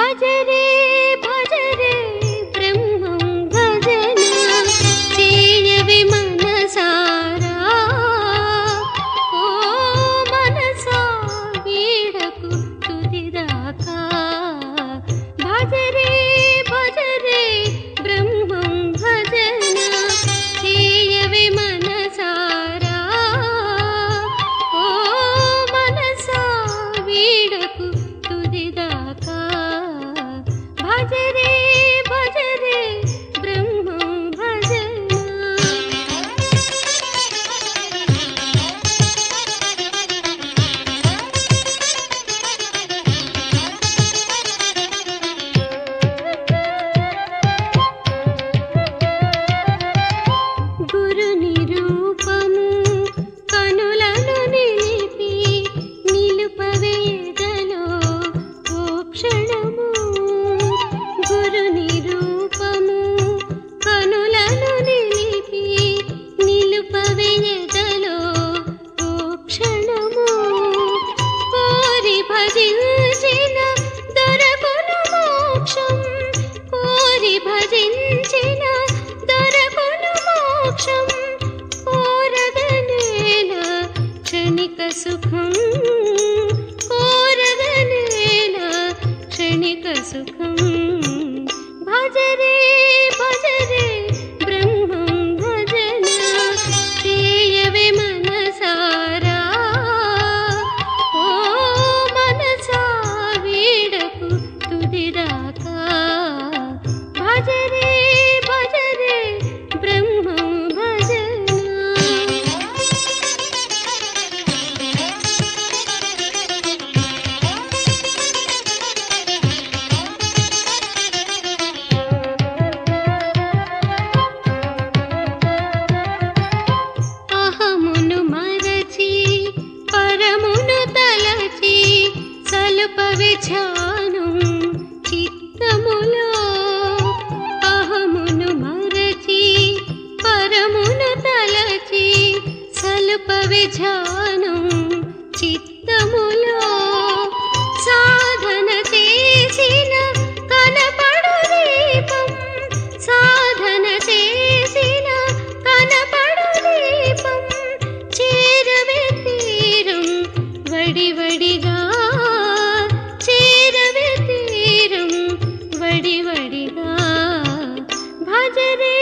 భజరే భజరే బ్రహ్మం భజన చేయవే మనసారా ఓ మనసా వీడకు తుదిదాకా భజరే భజరే బ్రహ్మం భజన చేయవే మనసారా ఓ మనసా వీడకు తుదిదాకా భజరే భజరే బ్రహ్మం భజన గురు నిరూపము కనులను నిలిపి నిలుపవే ఎదలో ఓ క్షణము గురు నిరూపము కనులను నిలిపి నిలుపవే ఎదలో ఓ క్షణము కోరి భజించిన దొరకును మోక్షం కోరి భజించిన దొరకును మోక్షం కోరగనేల క్షణిక సుఖం కోరగనేల క్షణిక సుఖం భజరే భజరే బ్రహ్మం భజన చేయవే మనసారా ఓ మనసా వీడకు తుదిదాకా భజరే భజరే బ్రహ్మం భజన అహమును మరచి పరమును తలచి సలుపవే ధ్యానం చిత్తములో అహమును మరచి పరమును తలచి సలుపవే ధ్యానం చిత్తములో సాధన చేసిన కనపడు దీపం సాధన చేసిన కనపడు దీపం చేరవే తీరం వడివడిగా చేరవే తీరం వడివడిగా భజరే